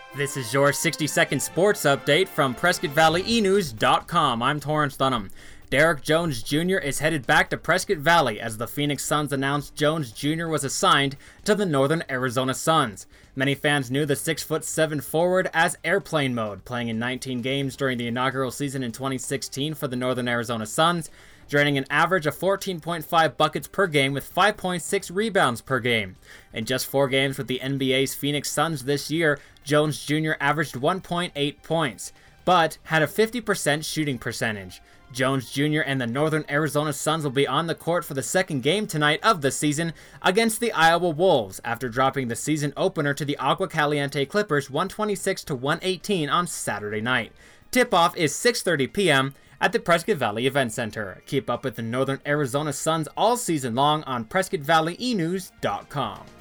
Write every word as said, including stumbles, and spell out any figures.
This is your sixty second sports update from Prescott Valley E News dot com. I'm Torrance Dunham. Derek Jones Junior is headed back to Prescott Valley as the Phoenix Suns announced Jones Junior was assigned to the Northern Arizona Suns. Many fans knew the six foot seven forward as airplane mode, playing in nineteen games during the inaugural season in twenty sixteen for the Northern Arizona Suns, draining an average of fourteen point five buckets per game with five point six rebounds per game. In just four games with the N B A's Phoenix Suns this year, Jones Junior averaged one point eight points, but had a fifty percent shooting percentage. Jones Junior and the Northern Arizona Suns will be on the court for the second game tonight of the season against the Iowa Wolves after dropping the season opener to the Agua Caliente Clippers one twenty-six to one eighteen on Saturday night. Tip-off is six thirty p.m. at the Prescott Valley Event Center. Keep up with the Northern Arizona Suns all season long on Prescott Valley E News dot com.